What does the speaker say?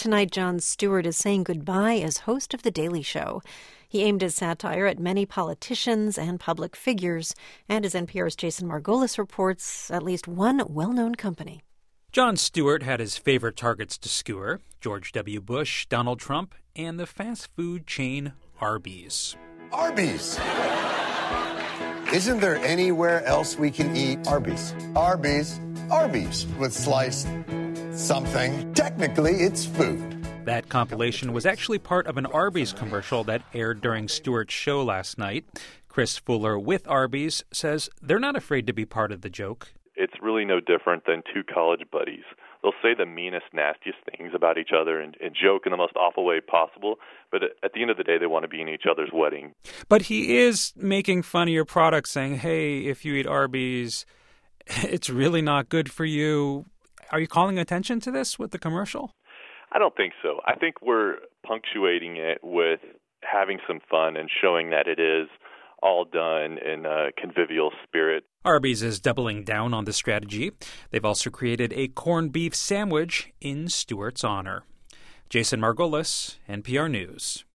Tonight, Jon Stewart is saying goodbye as host of The Daily Show. He aimed his satire at many politicians and public figures, and as NPR's Jason Margolis reports, at least one well-known company. Jon Stewart had his favorite targets to skewer: George W. Bush, Donald Trump, and the fast food chain Arby's. Arby's! Isn't there anywhere else we can eat Arby's? Arby's. Arby's with sliced something. Technically, it's food. That compilation was actually part of an Arby's commercial that aired during Stewart's show last night. Chris Fuller with Arby's says they're not afraid to be part of the joke. It's really no different than two college buddies. They'll say the meanest, nastiest things about each other and joke in the most awful way possible, but at the end of the day, they want to be in each other's wedding. But he is making fun of your product, saying, hey, if you eat Arby's, it's really not good for you. Are you calling attention to this with the commercial? I don't think so. I think we're punctuating it with having some fun and showing that it is all done in a convivial spirit. Arby's is doubling down on the strategy. They've also created a corned beef sandwich in Stewart's honor. Jason Margolis, NPR News.